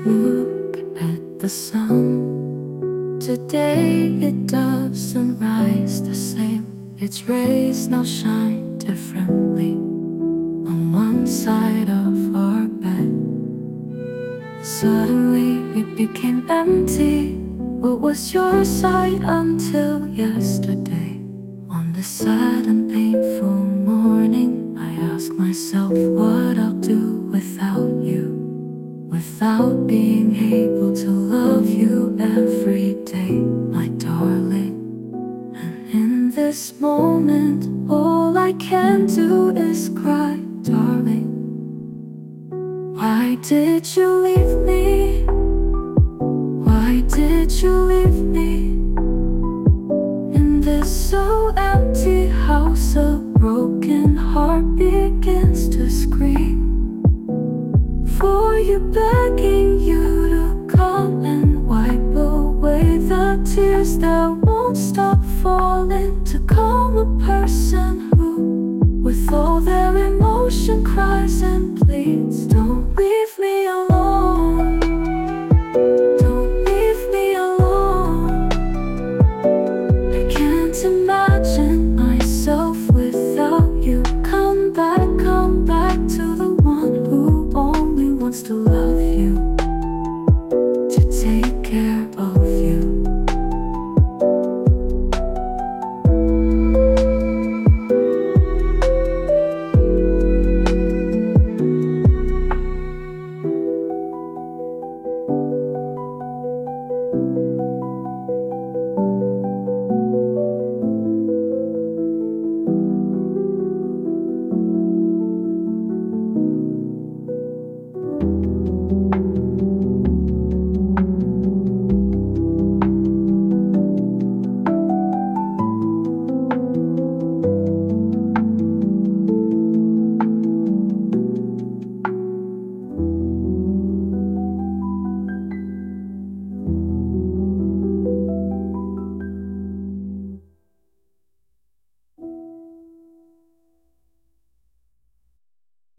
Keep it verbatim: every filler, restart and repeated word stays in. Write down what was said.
Look at the sun. Today it doesn't rise the same. Its rays now shine differently on one side of our bed. Suddenly it became empty. What was your side until yesterday? On this sad and painful morning, I ask myself what I'll do without you, without being able to love you every day, my darling. And in this moment, all I can do is cry, darling. Why did you